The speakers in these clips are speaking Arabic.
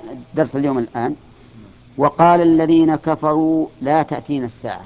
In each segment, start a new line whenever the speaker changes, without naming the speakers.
درس اليوم الآن. وقال الذين كفروا لا تأتينا الساعة.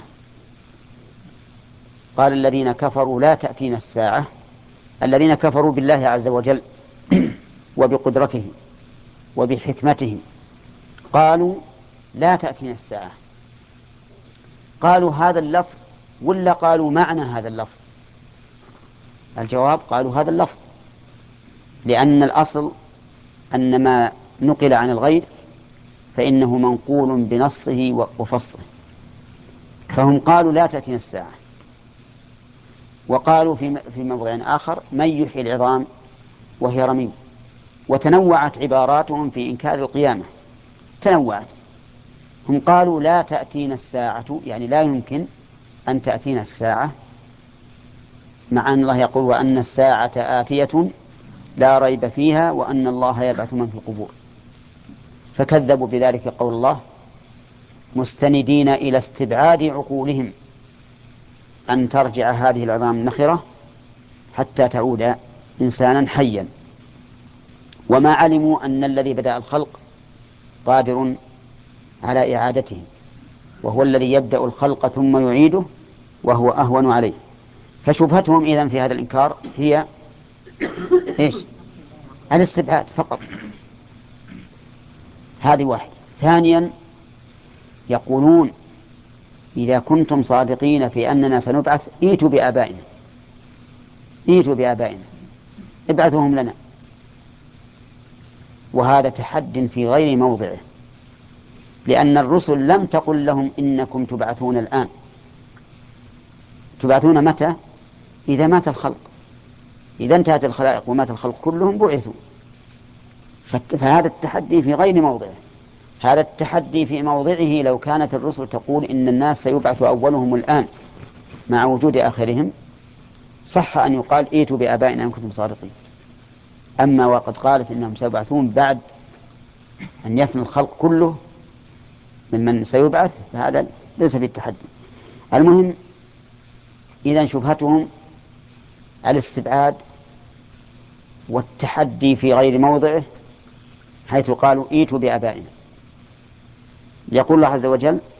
قال الذين كفروا لا تأتينا الساعة، الذين كفروا بالله عز وجل وبقدرته وبحكمته قالوا لا تأتينا الساعة. قالوا هذا اللفظ ولا قالوا معنى هذا اللفظ؟ الجواب قالوا هذا اللفظ، لأن الأصل أن ما نقل عن الغير فإنه منقول بنصه وفصله، فهم قالوا لا تأتينا الساعة. وقالوا في موضع آخر من يحيي العظام وهي رميم. وتنوعت عباراتهم في إنكار القيامة، تنوعت. هم قالوا لا تأتينا الساعة، يعني لا يمكن أن تأتينا الساعة، مع أن الله يقول وأن الساعة آتية لا ريب فيها وأن الله يبعث من في القبور. فكذبوا بذلك قول الله مستندين إلى استبعاد عقولهم أن ترجع هذه العظام النخرة حتى تعود إنسانا حيا. وما علموا أن الذي بدأ الخلق قادر على إعادته، وهو الذي يبدأ الخلق ثم يعيده وهو أهون عليه. فشبهتهم إذن في هذا الإنكار هي إيش؟ الاستبعاد فقط. هذه واحد. ثانيا يقولون إذا كنتم صادقين في أننا سنبعث ائتوا بآبائنا، ائتوا بآبائنا ابعثوهم لنا. وهذا تحد في غير موضعه، لأن الرسل لم تقل لهم إنكم تبعثون الآن. تبعثون متى؟ إذا مات الخلق. إذا انتهت الخلائق ومات الخلق كلهم بعثوا. فهذا التحدي في غير موضعه. هذا التحدي في موضعه لو كانت الرسل تقول إن الناس سيبعث أولهم الآن مع وجود آخرهم، صح أن يقال ائتوا بآبائنا إن كنتم صادقين. أما وقد قالت إنهم سيبعثون بعد أن يفنى الخلق كله ممن سيبعث، فهذا ليس بالتحدي. المهم إذن شبهتهم الاستبعاد والتحدي في غير موضعه، حيث قالوا ائتوا بآبائنا. يقول الله عز وجل